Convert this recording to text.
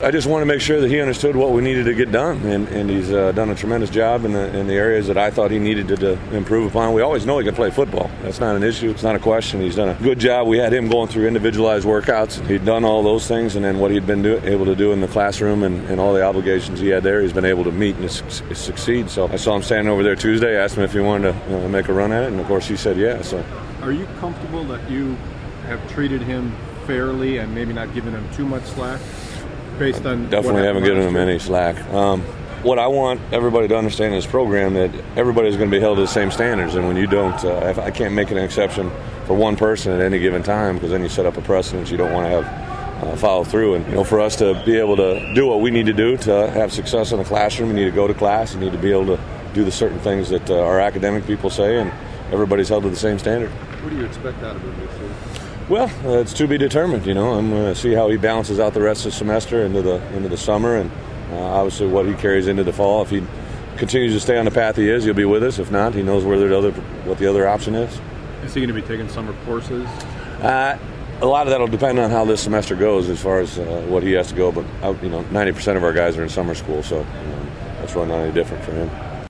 I just want to make sure that he understood what we needed to get done, and he's done a tremendous job in the areas that I thought he needed to improve upon. We always know he can play football. That's not an issue. It's not a question. He's done a good job. We had him going through individualized workouts. He'd done all those things, and then what he'd been able to do in the classroom and all the obligations he had there, he's been able to meet and succeed. So I saw him standing over there Tuesday, asked him if he wanted to make a run at it, and of course he said yeah. So, are you comfortable that you have treated him fairly and maybe not given him too much slack? Based on definitely haven't given him any slack. What I want everybody to understand in this program, that everybody's going to be held to the same standards, and when you don't, I can't make an exception for one person at any given time, because then you set up a precedent you don't want to have follow through. And for us to be able to do what we need to do to have success in the classroom, you need to go to class, you need to be able to do the certain things that our academic people say, and everybody's held to the same standard. What do you expect out of him this year? Well, it's to be determined. I'm going to see how he balances out the rest of the semester into the summer, and obviously what he carries into the fall. If he continues to stay on the path he is, he'll be with us. If not, he knows what the other option is. Is he going to be taking summer courses? A lot of that will depend on how this semester goes, as far as what he has to go. But 90% of our guys are in summer school, so that's really not any different for him.